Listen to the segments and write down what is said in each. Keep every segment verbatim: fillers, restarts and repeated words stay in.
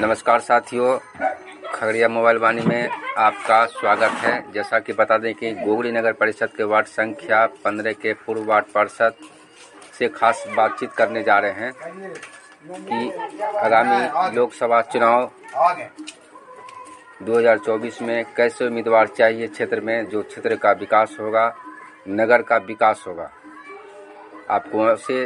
नमस्कार साथियों, खगड़िया मोबाइल वाणी में आपका स्वागत है। जैसा कि बता दें कि गोगरी नगर परिषद के वार्ड संख्या पंद्रह के पूर्व वार्ड पार्षद से खास बातचीत करने जा रहे हैं कि आगामी लोकसभा चुनाव दो हज़ार चौबीस में कैसे उम्मीदवार चाहिए क्षेत्र में, जो क्षेत्र का विकास होगा, नगर का विकास होगा। आपको से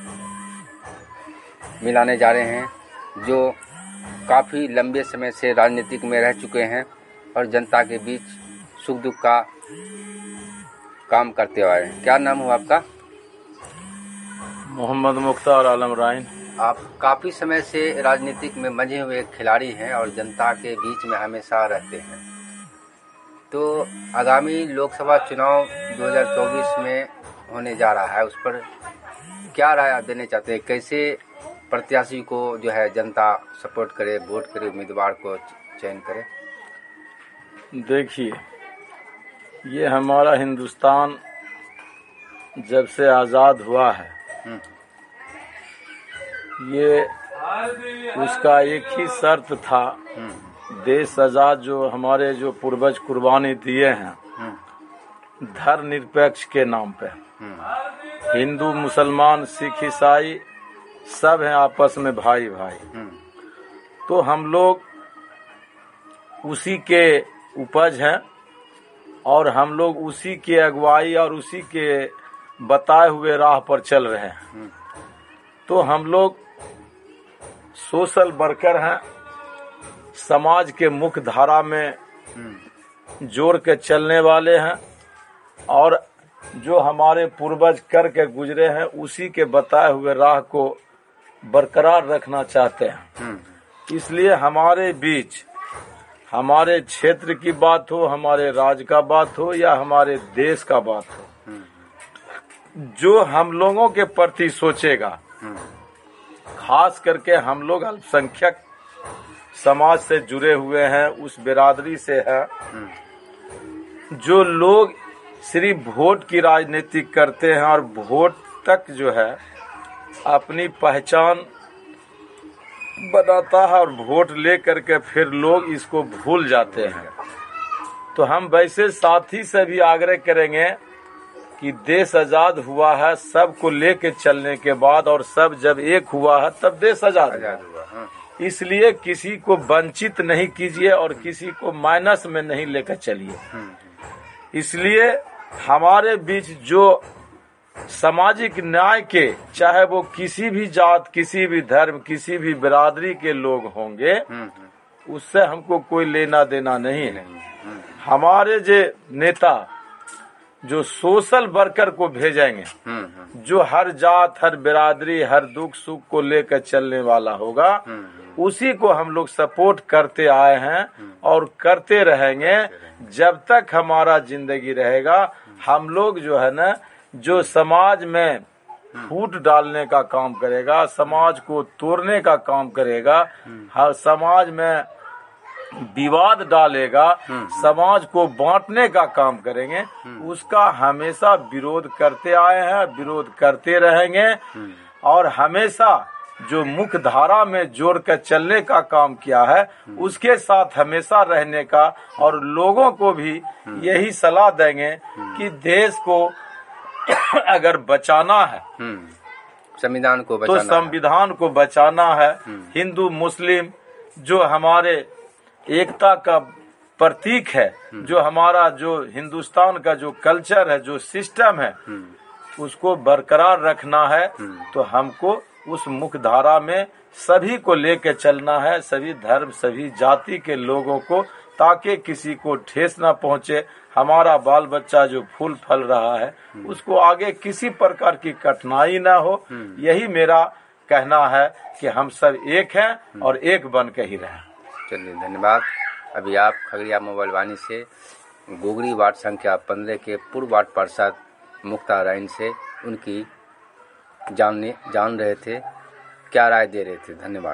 मिलाने जा रहे हैं जो काफ़ी लंबे समय से राजनीतिक में रह चुके हैं और जनता के बीच सुख दुख का काम करते हुए हैं। क्या नाम हुआ आपका? मोहम्मद मुख्तार आलम राइन। आप काफ़ी समय से राजनीतिक में मंझे हुए खिलाड़ी हैं और जनता के बीच में हमेशा रहते हैं। तो आगामी लोकसभा चुनाव दो हज़ार चौबीस में होने जा रहा है, उस पर क्या राय आप देना चाहते हैं? कैसे प्रत्याशी को जो है जनता सपोर्ट करे, वोट करे, उम्मीदवार को चयन करे? देखिए, ये हमारा हिंदुस्तान जब से आज़ाद हुआ है, ये उसका एक ही शर्त था, देश आज़ाद जो हमारे जो पूर्वज कुर्बानी दिए हैं धर्मनिरपेक्ष के नाम पे। हिंदू, मुसलमान, सिख, ईसाई सब हैं आपस में भाई भाई। तो हम लोग उसी के उपज हैं और हम लोग उसी की अगुवाई और उसी के बताए हुए राह पर चल रहे हैं। तो हम लोग सोशल वर्कर हैं, समाज के मुख्य धारा में जोड़ के चलने वाले हैं और जो हमारे पूर्वज करके गुजरे हैं उसी के बताए हुए राह को बरकरार रखना चाहते हैं। इसलिए हमारे बीच, हमारे क्षेत्र की बात हो, हमारे राज्य का बात हो या हमारे देश का बात हो, जो हम लोगों के प्रति सोचेगा, खास करके हम लोग अल्पसंख्यक समाज से जुड़े हुए हैं, उस बिरादरी से है, जो लोग सिर्फ वोट की राजनीति करते हैं और वोट तक जो है अपनी पहचान बनाता है और वोट ले करके फिर लोग इसको भूल जाते हैं। तो हम वैसे साथी से भी आग्रह करेंगे कि देश आज़ाद हुआ है, सबको लेके चलने के बाद, और सब जब एक हुआ है तब देश आज़ाद हुआ। इसलिए किसी को वंचित नहीं कीजिए और किसी को माइनस में नहीं लेकर चलिए। इसलिए हमारे बीच जो सामाजिक न्याय के, चाहे वो किसी भी जात, किसी भी धर्म, किसी भी बिरादरी के लोग होंगे, उससे हमको कोई लेना देना नहीं है। हमारे जो नेता जो सोशल वर्कर को भेजेंगे, जो हर जात, हर बिरादरी, हर दुख सुख को लेकर चलने वाला होगा, उसी को हम लोग सपोर्ट करते आए हैं और करते रहेंगे जब तक हमारा जिंदगी रहेगा। हम लोग जो है ना, जो समाज में फूट डालने का काम करेगा, समाज को तोड़ने का काम करेगा, हर समाज में विवाद डालेगा, समाज को बांटने का काम करेंगे, उसका हमेशा विरोध करते आए हैं, विरोध करते रहेंगे। और हमेशा जो मुख्य धारा में जोड़ कर चलने का काम किया है, उसके साथ हमेशा रहने का, और लोगों को भी यही सलाह देंगे कि देश को अगर बचाना है, संविधान को बचाना, तो संविधान को बचाना है। हिंदू मुस्लिम जो हमारे एकता का प्रतीक है, जो हमारा जो हिंदुस्तान का जो कल्चर है, जो सिस्टम है, उसको बरकरार रखना है। तो हमको उस मुख्य धारा में सभी को लेकर चलना है, सभी धर्म, सभी जाति के लोगों को, ताकि किसी को ठेस न पहुंचे। हमारा बाल बच्चा जो फूल फल रहा है उसको आगे किसी प्रकार की कठिनाई ना हो। यही मेरा कहना है कि हम सब एक हैं और एक बन के ही रहें। चलिए, धन्यवाद। अभी आप खगड़िया मोबाइल वाणी से गोगरी वार्ड संख्या पंद्रह के पूर्व वार्ड पार्षद मुख्तार राइन से उनकी जानने जान रहे थे, क्या राय दे रहे थे। धन्यवाद।